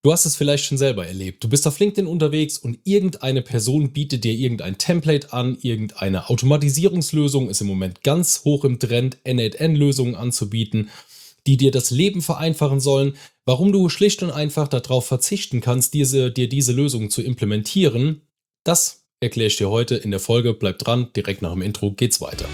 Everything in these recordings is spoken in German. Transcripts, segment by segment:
Du hast es vielleicht schon selber erlebt. Du bist auf LinkedIn unterwegs und irgendeine Person bietet dir irgendein Template an, irgendeine Automatisierungslösung ist im Moment ganz hoch im Trend, N8N-Lösungen anzubieten, die dir das Leben vereinfachen sollen. Warum du schlicht und einfach darauf verzichten kannst, dir diese Lösung zu implementieren, das erkläre ich dir heute in der Folge. Bleib dran, direkt nach dem Intro geht's weiter.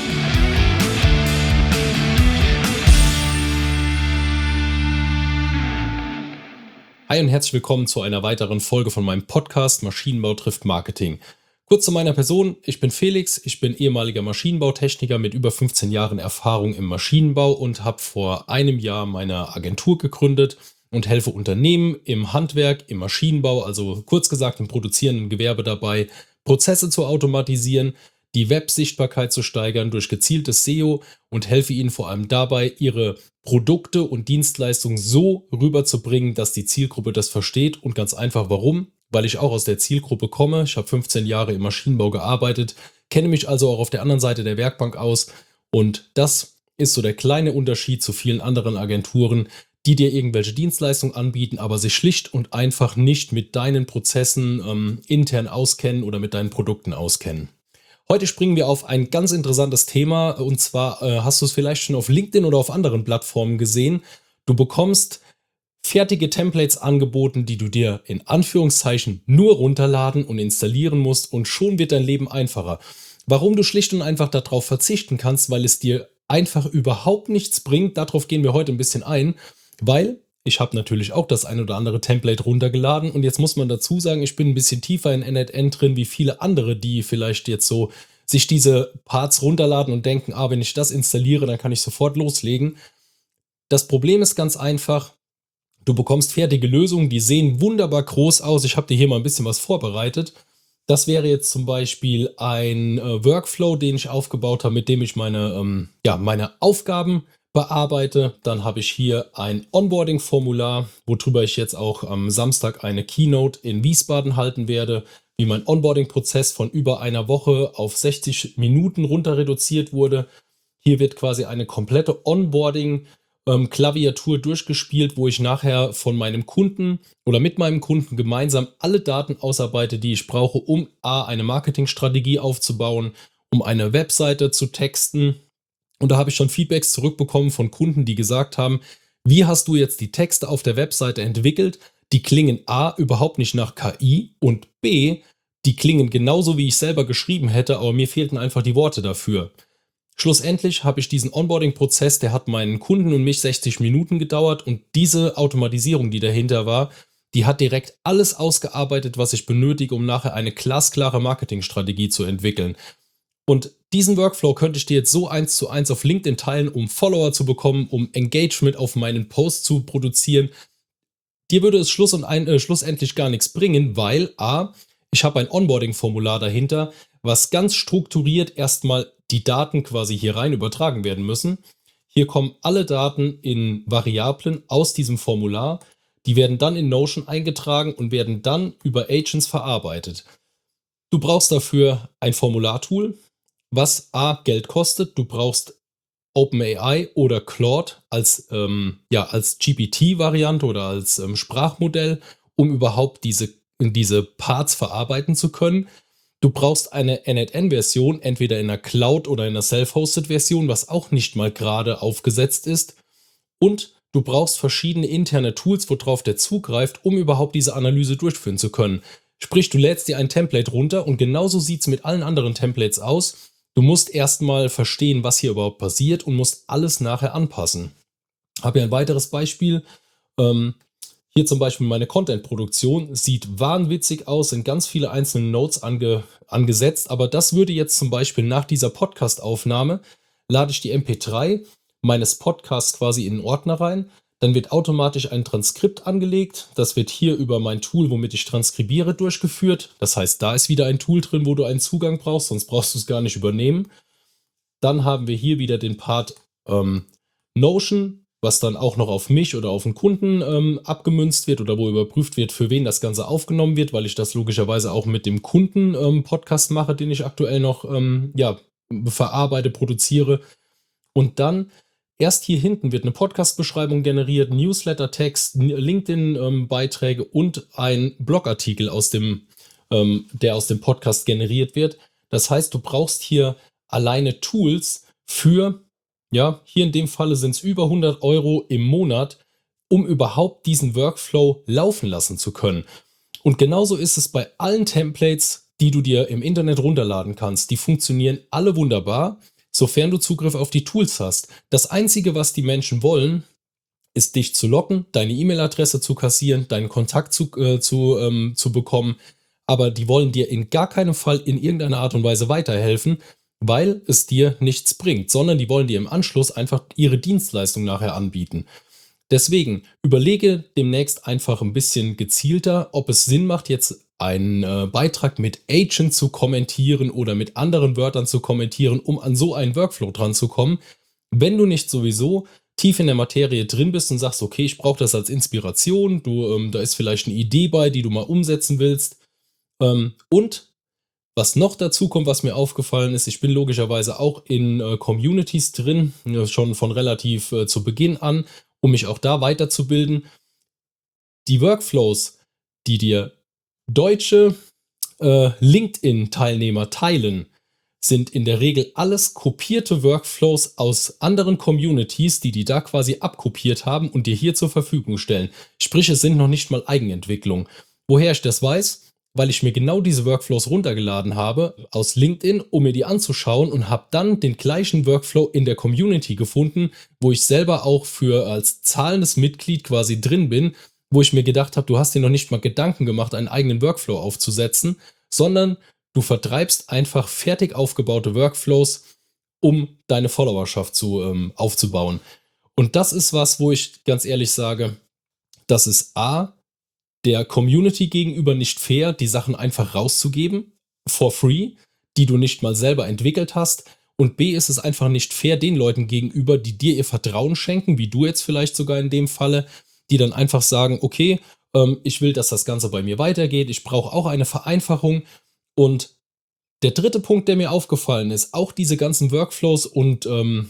Hi und herzlich willkommen zu einer weiteren Folge von meinem Podcast Maschinenbau trifft Marketing. Kurz zu meiner Person, ich bin Felix, ich bin ehemaliger Maschinenbautechniker mit über 15 Jahren Erfahrung im Maschinenbau und habe vor einem Jahr meine Agentur gegründet und helfe Unternehmen im Handwerk, im Maschinenbau, also kurz gesagt im produzierenden Gewerbe dabei, Prozesse zu automatisieren, die Websichtbarkeit zu steigern durch gezieltes SEO und helfe ihnen vor allem dabei, ihre Produkte und Dienstleistungen so rüberzubringen, dass die Zielgruppe das versteht und ganz einfach warum, weil ich auch aus der Zielgruppe komme. Ich habe 15 Jahre im Maschinenbau gearbeitet, kenne mich also auch auf der anderen Seite der Werkbank aus und das ist so der kleine Unterschied zu vielen anderen Agenturen, die dir irgendwelche Dienstleistungen anbieten, aber sich schlicht und einfach nicht mit deinen Prozessen intern auskennen oder mit deinen Produkten auskennen. Heute springen wir auf ein ganz interessantes Thema und zwar hast du es vielleicht schon auf LinkedIn oder auf anderen Plattformen gesehen. Du bekommst fertige Templates angeboten, die du dir in Anführungszeichen nur runterladen und installieren musst und schon wird dein Leben einfacher. Warum du schlicht und einfach darauf verzichten kannst, weil es dir einfach überhaupt nichts bringt, darauf gehen wir heute ein bisschen ein, weil ich habe natürlich auch das ein oder andere Template runtergeladen und jetzt muss man dazu sagen, ich bin ein bisschen tiefer in N8N drin wie viele andere, die vielleicht jetzt so sich diese Parts runterladen und denken, wenn ich das installiere, dann kann ich sofort loslegen. Das Problem ist ganz einfach, du bekommst fertige Lösungen, die sehen wunderbar groß aus. Ich habe dir hier mal ein bisschen was vorbereitet. Das wäre jetzt zum Beispiel ein Workflow, den ich aufgebaut habe, mit dem ich meine Aufgaben bearbeite. Dann habe ich hier ein Onboarding-Formular, worüber ich jetzt auch am Samstag eine Keynote in Wiesbaden halten werde, wie mein Onboarding-Prozess von über einer Woche auf 60 Minuten runter reduziert wurde. Hier wird quasi eine komplette Onboarding-Klaviatur durchgespielt, wo ich nachher von meinem Kunden oder mit meinem Kunden gemeinsam alle Daten ausarbeite, die ich brauche, um eine Marketingstrategie aufzubauen, um eine Webseite zu texten. Und da habe ich schon Feedbacks zurückbekommen von Kunden, die gesagt haben, wie hast du jetzt die Texte auf der Webseite entwickelt? Die klingen A überhaupt nicht nach KI und B, die klingen genauso, wie ich selber geschrieben hätte, aber mir fehlten einfach die Worte dafür. Schlussendlich habe ich diesen Onboarding-Prozess, der hat meinen Kunden und mich 60 Minuten gedauert und diese Automatisierung, die dahinter war, die hat direkt alles ausgearbeitet, was ich benötige, um nachher eine glasklare Marketingstrategie zu entwickeln. Und diesen Workflow könnte ich dir jetzt so 1:1 auf LinkedIn teilen, um Follower zu bekommen, um Engagement auf meinen Post zu produzieren. Dir würde es schlussendlich gar nichts bringen, weil ich habe ein Onboarding-Formular dahinter, was ganz strukturiert erstmal die Daten quasi hier rein übertragen werden müssen. Hier kommen alle Daten in Variablen aus diesem Formular. Die werden dann in Notion eingetragen und werden dann über Agents verarbeitet. Du brauchst dafür ein Formulartool, was Geld kostet. Du brauchst OpenAI oder Claude als GPT-Variante oder als Sprachmodell, um überhaupt diese Parts verarbeiten zu können. Du brauchst eine N8N-Version, entweder in einer Cloud oder in einer Self-Hosted-Version, was auch nicht mal gerade aufgesetzt ist. Und du brauchst verschiedene interne Tools, worauf der zugreift, um überhaupt diese Analyse durchführen zu können. Sprich, du lädst dir ein Template runter und genauso sieht es mit allen anderen Templates aus. Du musst erstmal verstehen, was hier überhaupt passiert und musst alles nachher anpassen. Habe hier ein weiteres Beispiel. Hier zum Beispiel meine Content-Produktion sieht wahnwitzig aus, sind ganz viele einzelne Notes angesetzt, aber das würde jetzt zum Beispiel nach dieser Podcast-Aufnahme, lade ich die MP3 meines Podcasts quasi in den Ordner rein, dann wird automatisch ein Transkript angelegt, das wird hier über mein Tool, womit ich transkribiere, durchgeführt. Das heißt, da ist wieder ein Tool drin, wo du einen Zugang brauchst, sonst brauchst du es gar nicht übernehmen. Dann haben wir hier wieder den Part Notion, was dann auch noch auf mich oder auf den Kunden abgemünzt wird oder wo überprüft wird, für wen das Ganze aufgenommen wird, weil ich das logischerweise auch mit dem Kunden Podcast mache, den ich aktuell noch verarbeite, produziere. Und dann Erst hier hinten wird eine Podcast-Beschreibung generiert, Newsletter-Text, LinkedIn-Beiträge und ein Blogartikel der aus dem Podcast generiert wird. Das heißt, du brauchst hier alleine Tools für, ja, hier in dem Falle sind es über 100 € im Monat, um überhaupt diesen Workflow laufen lassen zu können. Und genauso ist es bei allen Templates, die du dir im Internet runterladen kannst. Die funktionieren alle wunderbar, sofern du Zugriff auf die Tools hast. Das Einzige, was die Menschen wollen, ist dich zu locken, deine E-Mail-Adresse zu kassieren, deinen Kontakt zu bekommen. Aber die wollen dir in gar keinem Fall in irgendeiner Art und Weise weiterhelfen, weil es dir nichts bringt, sondern die wollen dir im Anschluss einfach ihre Dienstleistung nachher anbieten. Deswegen überlege demnächst einfach ein bisschen gezielter, ob es Sinn macht, jetzt einen Beitrag mit Agent zu kommentieren oder mit anderen Wörtern zu kommentieren, um an so einen Workflow dran zu kommen. Wenn du nicht sowieso tief in der Materie drin bist und sagst, okay, ich brauche das als Inspiration, da ist vielleicht eine Idee bei, die du mal umsetzen willst. Und was noch dazu kommt, was mir aufgefallen ist, ich bin logischerweise auch in Communities drin, schon von relativ zu Beginn an, um mich auch da weiterzubilden. Die Workflows, die dir deutsche LinkedIn-Teilnehmer teilen, sind in der Regel alles kopierte Workflows aus anderen Communities, die da quasi abkopiert haben und dir hier zur Verfügung stellen. Sprich, es sind noch nicht mal Eigenentwicklungen. Woher ich das weiß? Weil ich mir genau diese Workflows runtergeladen habe aus LinkedIn, um mir die anzuschauen, und habe dann den gleichen Workflow in der Community gefunden, wo ich selber auch als zahlendes Mitglied quasi drin bin, wo ich mir gedacht habe, du hast dir noch nicht mal Gedanken gemacht, einen eigenen Workflow aufzusetzen, sondern du vertreibst einfach fertig aufgebaute Workflows, um deine Followerschaft aufzubauen. Und das ist was, wo ich ganz ehrlich sage, das ist der Community gegenüber nicht fair, die Sachen einfach rauszugeben, for free, die du nicht mal selber entwickelt hast. Und B, ist es einfach nicht fair den Leuten gegenüber, die dir ihr Vertrauen schenken, wie du jetzt vielleicht sogar in dem Falle, die dann einfach sagen, okay, ich will, dass das Ganze bei mir weitergeht, ich brauche auch eine Vereinfachung. Und der dritte Punkt, der mir aufgefallen ist, auch diese ganzen Workflows und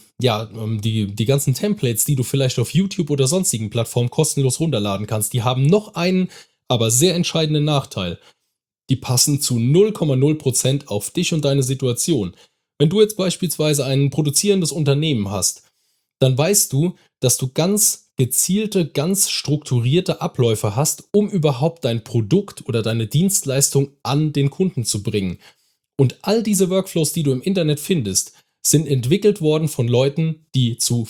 die ganzen Templates, die du vielleicht auf YouTube oder sonstigen Plattformen kostenlos runterladen kannst, die haben noch einen, aber sehr entscheidenden Nachteil. Die passen zu 0,0% auf dich und deine Situation. Wenn du jetzt beispielsweise ein produzierendes Unternehmen hast, dann weißt du, dass du ganz gezielte, ganz strukturierte Abläufe hast, um überhaupt dein Produkt oder deine Dienstleistung an den Kunden zu bringen. Und all diese Workflows, die du im Internet findest, sind entwickelt worden von Leuten, die zu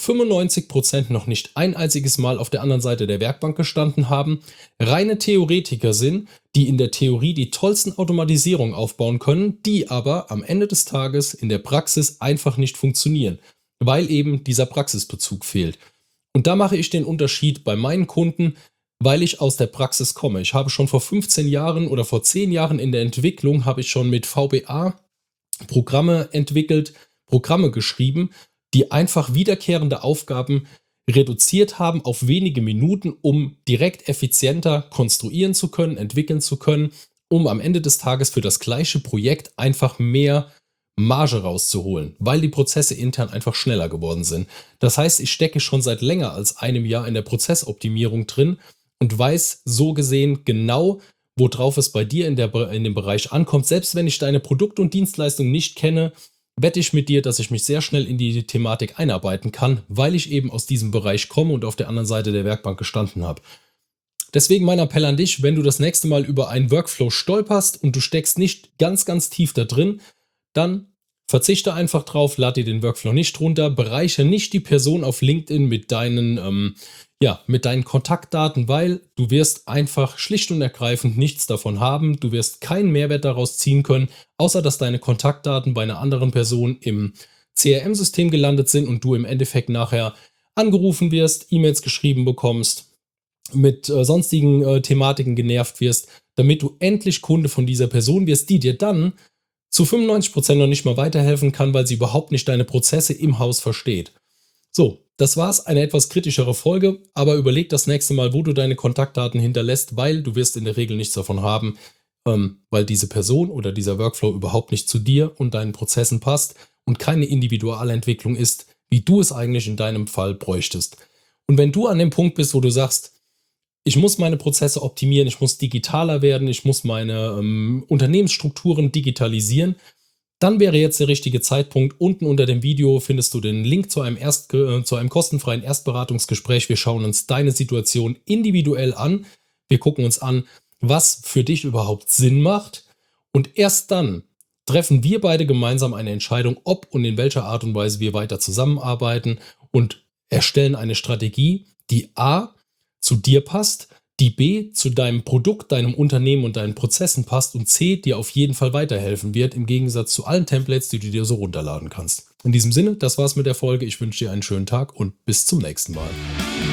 95% noch nicht ein einziges Mal auf der anderen Seite der Werkbank gestanden haben, reine Theoretiker sind, die in der Theorie die tollsten Automatisierungen aufbauen können, die aber am Ende des Tages in der Praxis einfach nicht funktionieren, weil eben dieser Praxisbezug fehlt. Und da mache ich den Unterschied bei meinen Kunden, weil ich aus der Praxis komme. Ich habe schon vor 15 Jahren oder vor 10 Jahren in der Entwicklung, habe ich schon mit VBA Programme entwickelt, Programme geschrieben, die einfach wiederkehrende Aufgaben reduziert haben auf wenige Minuten, um direkt effizienter konstruieren zu können, entwickeln zu können, um am Ende des Tages für das gleiche Projekt einfach mehr Marge rauszuholen, weil die Prozesse intern einfach schneller geworden sind. Das heißt, ich stecke schon seit länger als einem Jahr in der Prozessoptimierung drin und weiß so gesehen genau, worauf es bei dir in dem Bereich ankommt. Selbst wenn ich deine Produkt- und Dienstleistung nicht kenne, wette ich mit dir, dass ich mich sehr schnell in die Thematik einarbeiten kann, weil ich eben aus diesem Bereich komme und auf der anderen Seite der Werkbank gestanden habe. Deswegen mein Appell an dich, wenn du das nächste Mal über einen Workflow stolperst und du steckst nicht ganz, ganz tief da drin, dann verzichte einfach drauf, lad dir den Workflow nicht runter, bereichere nicht die Person auf LinkedIn mit deinen Kontaktdaten, weil du wirst einfach schlicht und ergreifend nichts davon haben. Du wirst keinen Mehrwert daraus ziehen können, außer dass deine Kontaktdaten bei einer anderen Person im CRM-System gelandet sind und du im Endeffekt nachher angerufen wirst, E-Mails geschrieben bekommst, mit sonstigen Thematiken genervt wirst, damit du endlich Kunde von dieser Person wirst, die dir dann zu 95% noch nicht mal weiterhelfen kann, weil sie überhaupt nicht deine Prozesse im Haus versteht. So, das war's, eine etwas kritischere Folge, aber überleg das nächste Mal, wo du deine Kontaktdaten hinterlässt, weil du wirst in der Regel nichts davon haben, weil diese Person oder dieser Workflow überhaupt nicht zu dir und deinen Prozessen passt und keine Individualentwicklung ist, wie du es eigentlich in deinem Fall bräuchtest. Und wenn du an dem Punkt bist, wo du sagst, ich muss meine Prozesse optimieren, ich muss digitaler werden, ich muss meine Unternehmensstrukturen digitalisieren, dann wäre jetzt der richtige Zeitpunkt. Unten unter dem Video findest du den Link zu einem kostenfreien Erstberatungsgespräch. Wir schauen uns deine Situation individuell an. Wir gucken uns an, was für dich überhaupt Sinn macht. Und erst dann treffen wir beide gemeinsam eine Entscheidung, ob und in welcher Art und Weise wir weiter zusammenarbeiten und erstellen eine Strategie, die A zu dir passt, die B zu deinem Produkt, deinem Unternehmen und deinen Prozessen passt und C dir auf jeden Fall weiterhelfen wird, im Gegensatz zu allen Templates, die du dir so runterladen kannst. In diesem Sinne, das war's mit der Folge. Ich wünsche dir einen schönen Tag und bis zum nächsten Mal.